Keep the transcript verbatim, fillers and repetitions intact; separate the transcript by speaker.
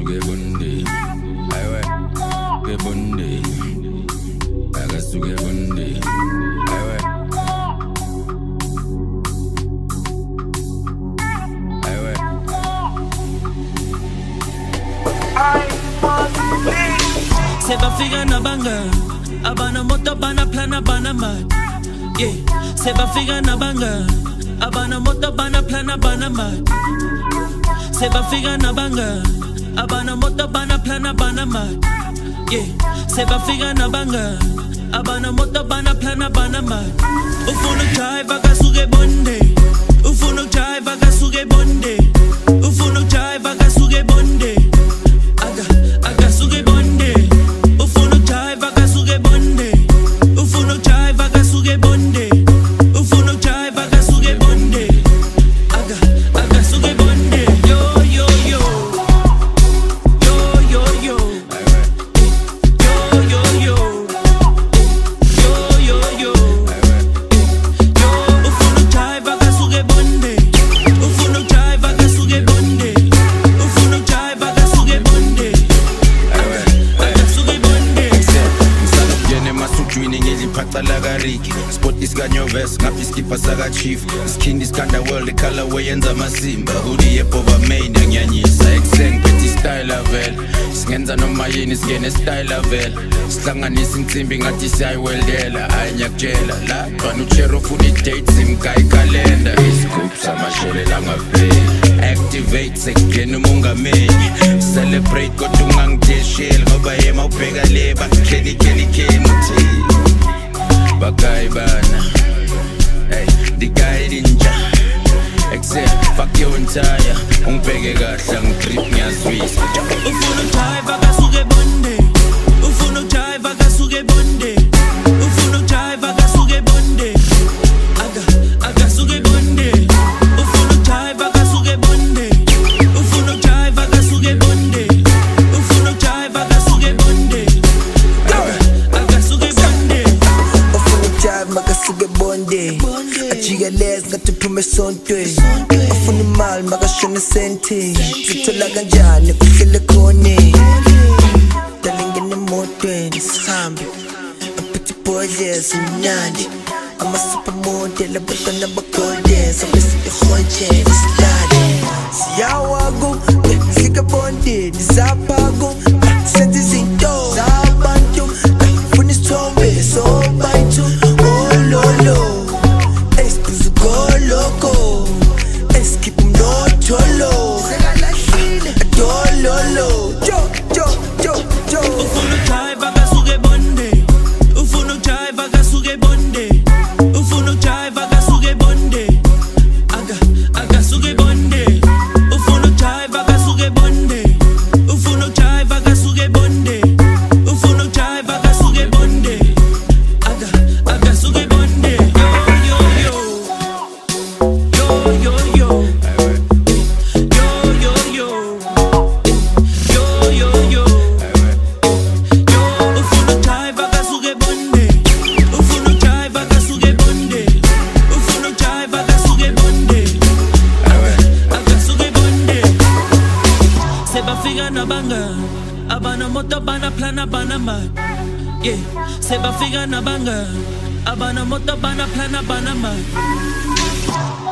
Speaker 1: Akasuke bunde, aywe, ke bunde. Akasuke bunde, aywe, aywe.
Speaker 2: Seba figa na banga, abana moto bana plana bana mad. Yeah, seba figa na banga, abana moto bana plana bana mad. Seba figa na banga, abana moto bana plana bana mad. Yeah, seba figa na banga, abana moto bana plana bana mad. Ufunu drive akasuke bonde, ufunu drive akasuke bonde, ufunu drive akasuke bonde, aga akasuke bonde, ufunu drive akasuke bonde, ufunu drive akasuke bonde, ufunu drive akasuke bonde, aga akasuke bonde. Yo yo yo, yo yo yo, yo yo yo, yo yo yo. Ufunu drive akasuke bonde, ufunu drive akasuke bonde, ufunu drive akasuke bonde, akasuke bonde.
Speaker 1: Ngisalokuyena emasujwini ngiliphaca lakariki. Sport isikanyovesi ngapha iskipha saka chief. Skin iskanda world colorway yenza amasimba. Hoodie yepova main yangiyanyisa. Ekseng phethi style vele. Singenza noma yini singene style vele. Sihlanganisa insimbi ngathi siyayiweldela. Hayi ngiyakutshela la bani uchero ufuna i-date simgayi kalenda. Iscoops amashele langaveli. Activate sekugena umongameli. Celebrate kodwa ungangidesheli ngoba yema ubheka le bakheli kheli kheli muthi bakayi bana. Hey, dikayi ninja. Except fuck your entire. Ungibheke kahle ngidrip ngiyazwisa.
Speaker 2: Ufunu drive akasuke bonde, ufunu drive akasuke bonde, ufunu drive akasuke bonde, aga akasuke bonde, ufunu drive akasuke bonde, ufunu drive akasuke bonde, ufunu drive akasuke bonde, aga akasuke bonde.
Speaker 3: Ufuna drive makasuke bonde, ajikeleza ngathi uphume esontweni. Ufuna imali makashone senti, zithola kanjani kuhlele khone. Dale ngene emotweni sihambe, aphethe ibhodlezi mnandi. Ama-supermodel abantwana bagolden, sobe siyihotshela silale. Siyawaku, sika bondeni zaphaku, senza izinto zabantu. Funa isithombe sobayithu, ololo. Esiphuza ukoloko, esikhipha umnotholo. Adololo, jo, jo, jo, jo.
Speaker 2: Ufunu drive akasuke bonde, ufunu drive akasuke bonde, ufunu drive akasuke bonde, aga akasuke bonde, ufunu drive akasuke bonde, ufunu drive akasuke bonde, ufunu drive akasuke bonde, aga akasuke bonde. Yo yo yo, yo yo yo, yo yo yo, yo yo yo. Ufunu drive akasuke bonde, ufunu drive akasuke bonde, ufunu drive akasuke bonde, akasuke bonde. Seba figa na banga, abana moto bana plana bana mad. Yeah, seba figa na banga, abana moto bana plana bana mad.